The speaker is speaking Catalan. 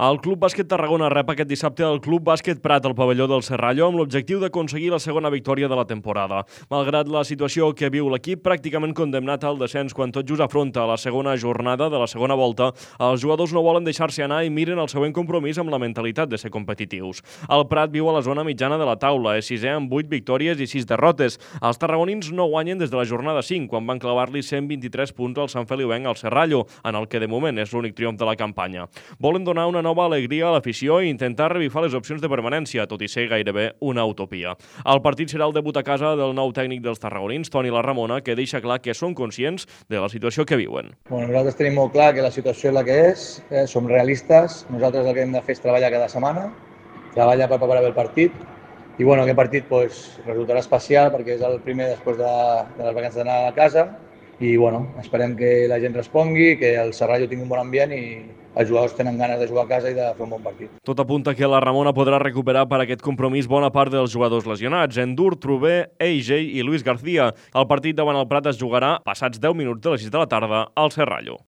El Club Bàsquet Tarragona rep aquest dissabte el Club Bàsquet Prat al pavelló del Serrallo amb l'objectiu d'aconseguir la segona victòria de la temporada. Malgrat la situació que viu l'equip, pràcticament condemnat al descens quan tot just afronta la segona jornada de la segona volta, els jugadors no volen deixar-se anar i miren el següent compromís amb la mentalitat de ser competitius. El Prat viu a la zona mitjana de la taula, és sisè amb 8 victòries i 6 derrotes. Els tarragonins no guanyen des de la jornada 5, quan van clavar-li 123 punts al Sant Feliuenc al Serrallo, en el que de moment és l'únic triomf de la campanya. Volen donar una nova alegria a l'afició i intentar revifar les opcions de permanència, tot i ser gairebé una utopia. El partit serà el debut a casa del nou tècnic dels tarragonins, Toni Larramona, que deixa clar que són conscients de la situació que viuen. Nosaltres tenim molt clar que la situació és la que és, som realistes, nosaltres el que hem de fer és treballar cada setmana, treballar per preparar bé el partit, i aquest partit resultarà especial perquè és el primer després de les vacances d'anar a casa, i esperem que la gent respongui, que el Serrallo tingui un bon ambient i els jugadors tenen ganes de jugar a casa i de fer un bon partit. Tot apunta que la Ramona podrà recuperar per aquest compromís bona part dels jugadors lesionats, Endur, Trubé, AJ i Luis García. El partit davant el Prat es jugarà passats 10 minuts de les 6 de la tarda al Serrallo.